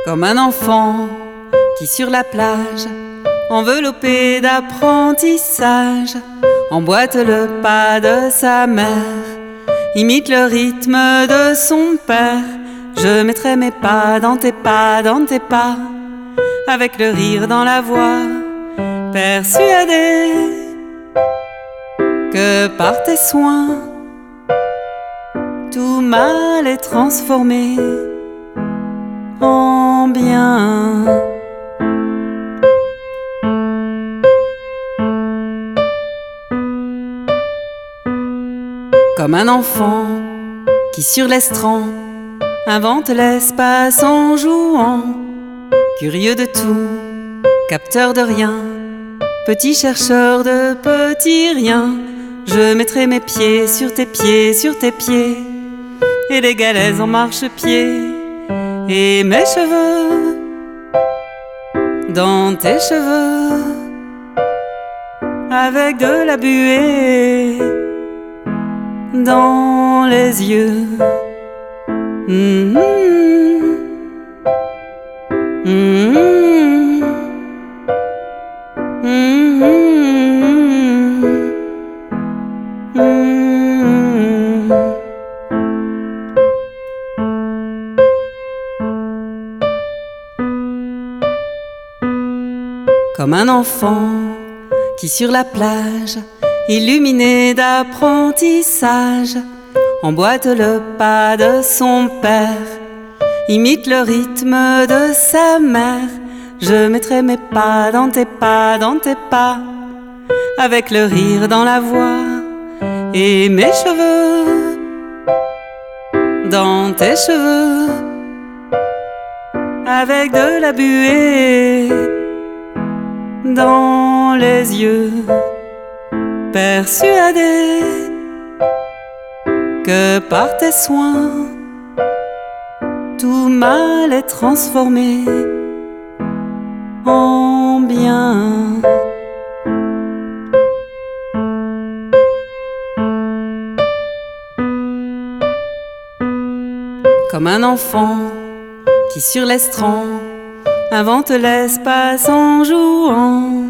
Comme un enfant qui sur la plage, enveloppé d'apprentissage, emboîte le pas de sa mère, imite le rythme de son père. Je mettrai mes pas dans tes pas, dans tes pas, avec le rire dans la voix, persuadé que par tes soins, tout mal est transformé en bien. Comme un enfant qui sur l'estran invente l'espace en jouant, curieux de tout, capteur de rien, petit chercheur de petits riens. Je mettrai mes pieds sur tes pieds, sur tes pieds, et les galets en marchepied, et mes cheveux dans tes cheveux, avec de la buée dans les yeux. Comme un enfant qui sur la plage, illuminé d'apprentissage, emboîte le pas de son père, imite le rythme de sa mère. Je mettrai mes pas dans tes pas, dans tes pas, avec le rire dans la voix, et mes cheveux dans tes cheveux, avec de la buée dans les yeux, persuadé que par tes soins, tout mal est transformé en bien. Comme un enfant qui sur l'estran invente l'espace en jouant,